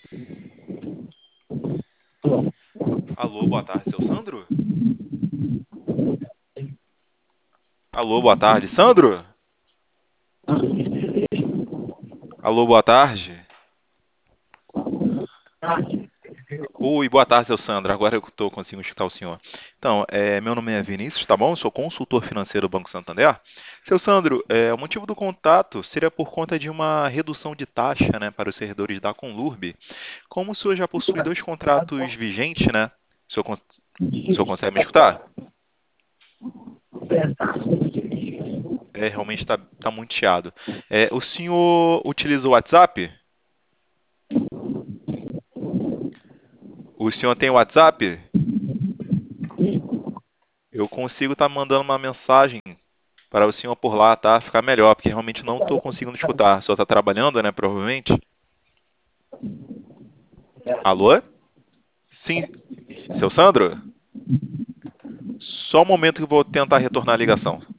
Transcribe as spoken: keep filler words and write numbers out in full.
Alô, boa tarde, seu Sandro? Alô, boa tarde, Sandro? Alô, boa tarde. Oi, boa tarde, seu Sandro. Agora eu estou conseguindo escutar o senhor. Então, é, meu nome é Vinícius, tá bom? Eu sou consultor financeiro do Banco Santander. Seu Sandro, é, o motivo do contato seria por conta de uma redução de taxa, né, para os servidores da Conlurb. Como o senhor já possui dois contratos vigentes, né? O senhor, cons- o senhor consegue me escutar? É, realmente está tá muito chiado. É, o senhor utiliza o WhatsApp? O senhor tem WhatsApp? Eu consigo estar mandando uma mensagem para o senhor por lá, tá? Ficar melhor, porque realmente não estou conseguindo escutar. O senhor está trabalhando, né? Provavelmente. Alô? Sim, seu Sandro? Só um momento que eu vou tentar retornar a ligação.